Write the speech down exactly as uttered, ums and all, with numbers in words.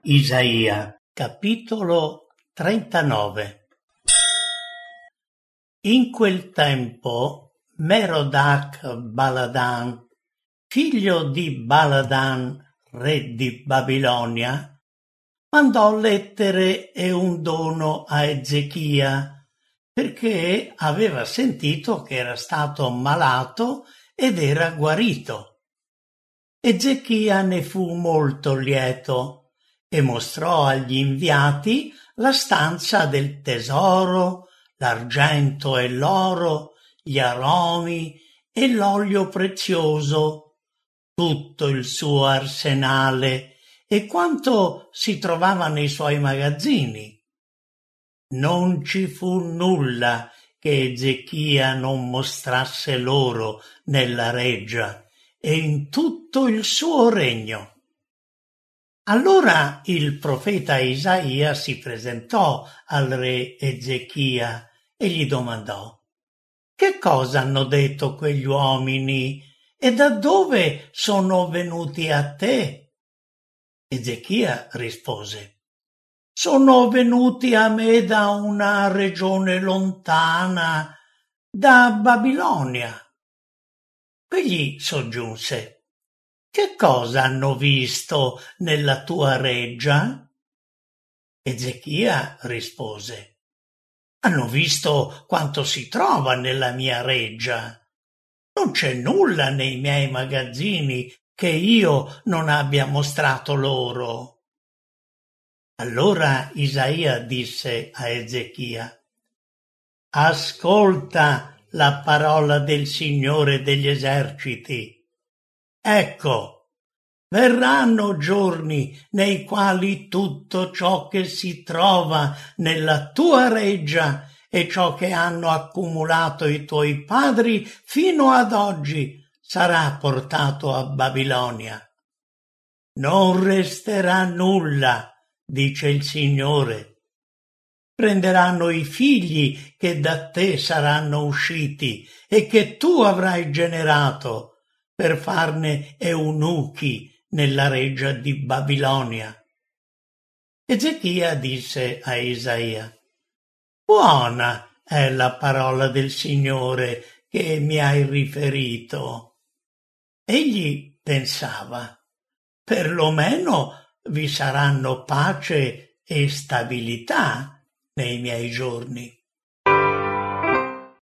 Isaia, capitolo trentanove. In quel tempo Merodach Baladan, figlio di Baladan, re di Babilonia, mandò lettere e un dono a Ezechia, perché aveva sentito che era stato malato ed era guarito. Ezechia ne fu molto lieto e mostrò agli inviati la stanza del tesoro, l'argento e l'oro, gli aromi e l'olio prezioso, tutto il suo arsenale e quanto si trovava nei suoi magazzini. Non ci fu nulla che Ezechia non mostrasse loro nella reggia e in tutto il suo regno. Allora il profeta Isaia si presentò al re Ezechia e gli domandò: «Che cosa hanno detto quegli uomini e da dove sono venuti a te?» Ezechia rispose: «Sono venuti a me da una regione lontana, da Babilonia». Quegli soggiunse: «Che cosa hanno visto nella tua reggia?» Ezechia rispose: «Hanno visto quanto si trova nella mia reggia. Non c'è nulla nei miei magazzini che io non abbia mostrato loro». Allora Isaia disse a Ezechia: «Ascolta la parola del Signore degli eserciti. Ecco, verranno giorni nei quali tutto ciò che si trova nella tua reggia e ciò che hanno accumulato i tuoi padri fino ad oggi sarà portato a Babilonia. Non resterà nulla, dice il Signore. Prenderanno i figli che da te saranno usciti e che tu avrai generato, per farne eunuchi nella reggia di Babilonia». Ezechia disse a Isaia: «Buona è la parola del Signore che mi hai riferito». Egli pensava: «Perlomeno vi saranno pace e stabilità nei miei giorni».